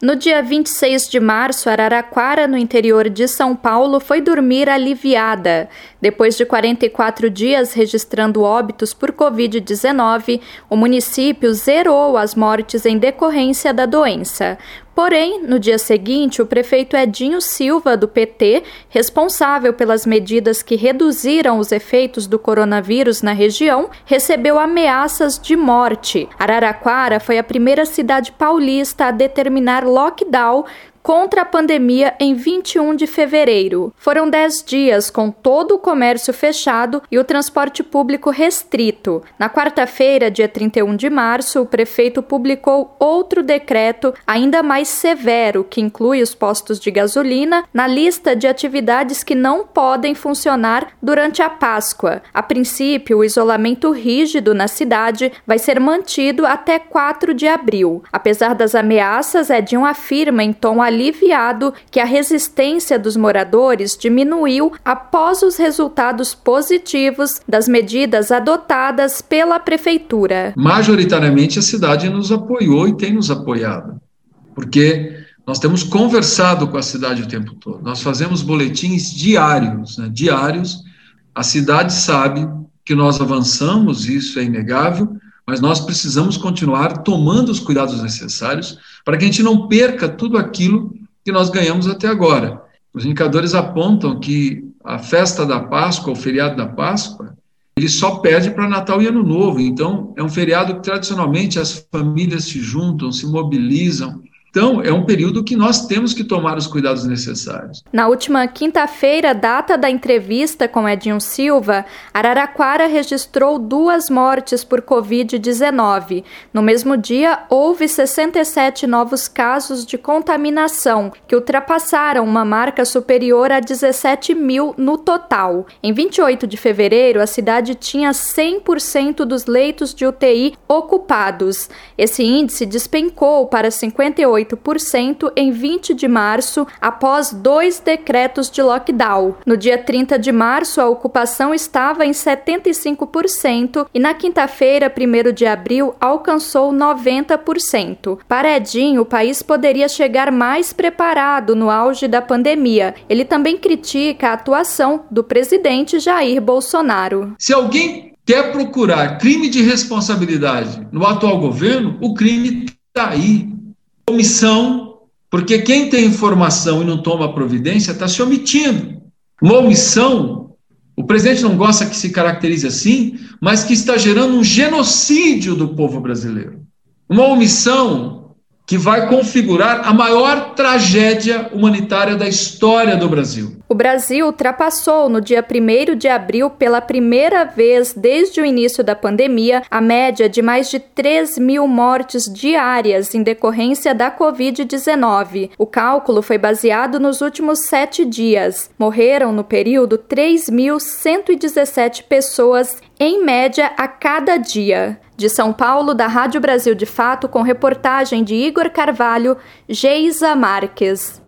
No dia 26 de março, Araraquara, no interior de São Paulo, foi dormir aliviada. Depois de 44 dias registrando óbitos por Covid-19, o município zerou as mortes em decorrência da doença. Porém, no dia seguinte, o prefeito Edinho Silva, do PT, responsável pelas medidas que reduziram os efeitos do coronavírus na região, recebeu ameaças de morte. Araraquara foi a primeira cidade paulista a determinar lockdown contra a pandemia em 21 de fevereiro. Foram 10 dias com todo o comércio fechado e o transporte público restrito. Na quarta-feira, dia 31 de março, o prefeito publicou outro decreto ainda mais severo, que inclui os postos de gasolina na lista de atividades que não podem funcionar durante a Páscoa. A princípio, o isolamento rígido na cidade vai ser mantido até 4 de abril. Apesar das ameaças, Edinho afirma em tom aliviado que a resistência dos moradores diminuiu após os resultados positivos das medidas adotadas pela prefeitura. Majoritariamente a cidade nos apoiou e tem nos apoiado, porque nós temos conversado com a cidade o tempo todo. Nós fazemos boletins diários, diários. A cidade sabe que nós avançamos, isso é inegável, mas nós precisamos continuar tomando os cuidados necessários para que a gente não perca tudo aquilo que nós ganhamos até agora. Os indicadores apontam que a festa da Páscoa, o feriado da Páscoa, ele só perde para Natal e Ano Novo. Então, é um feriado que tradicionalmente as famílias se juntam, se mobilizam. Então, é um período que nós temos que tomar os cuidados necessários. Na última quinta-feira, data da entrevista com Edinho Silva, Araraquara registrou 2 mortes por Covid-19. No mesmo dia, houve 67 novos casos de contaminação, que ultrapassaram uma marca superior a 17 mil no total. Em 28 de fevereiro, a cidade tinha 100% dos leitos de UTI ocupados. Esse índice despencou para 58% em 20 de março, após 2 decretos de lockdown. No dia 30 de março, a ocupação estava em 75% e na quinta-feira, 1º de abril, alcançou 90%. Para Edinho, o país poderia chegar mais preparado no auge da pandemia. Ele também critica a atuação do presidente Jair Bolsonaro. Se alguém quer procurar crime de responsabilidade no atual governo, o crime está aí. Omissão, porque quem tem informação e não toma providência está se omitindo. Uma omissão, o presidente não gosta que se caracterize assim, mas que está gerando um genocídio do povo brasileiro. Uma omissão que vai configurar a maior tragédia humanitária da história do Brasil. O Brasil ultrapassou no dia 1º de abril, pela primeira vez desde o início da pandemia, a média de mais de 3 mil mortes diárias em decorrência da Covid-19. O cálculo foi baseado nos últimos 7 dias. Morreram no período 3.117 pessoas, em média, a cada dia. De São Paulo, da Rádio Brasil de Fato, com reportagem de Igor Carvalho, Geisa Marques.